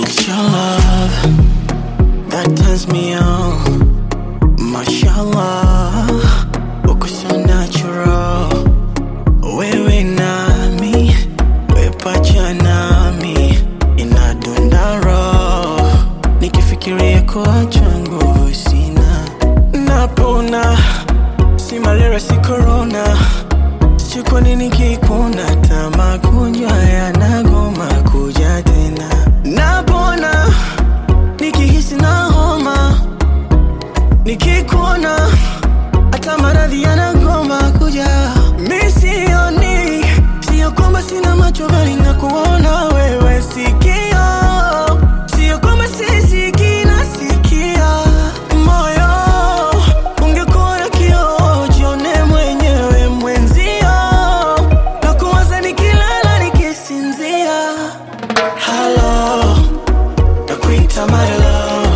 love that turns me on. Mashallah, uko so natural. Wewe nami, we pacha nami, inadunda roho. Nikifikiria kuacha nguvu sina. Napona, si malaria si corona. Sijui kwa nini kikuna ta magonjwa yanagoma kuja tena. Napona, nikihisi na homa. Nikikuona, hata maradhi yanagoma kuja. Mi sioni, sio kwamba sina macho bali nakuona wewe sikio. Sio kwamba sisikii nasikia. Moyo, ungekuwa na kioo, jione mwenyewe mwenzio. Nakuwaza nikilala nikisinzia. Hello, nakuita my love.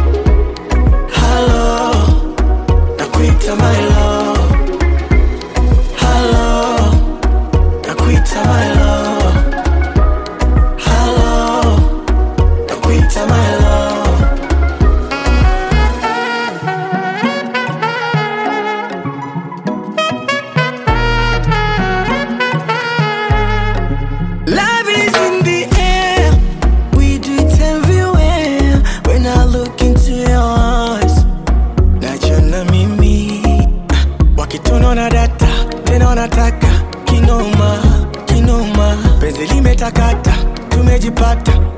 Hello, nakuita my love. Hello, nakuita my love. Hello, nakuita my love. Love is in the air, we do it everywhere. When I look into your eyes, najiona mimi. Wakitunaona data, tena wanataka kinoma, kinoma. Penzi limetakata, tumejipata.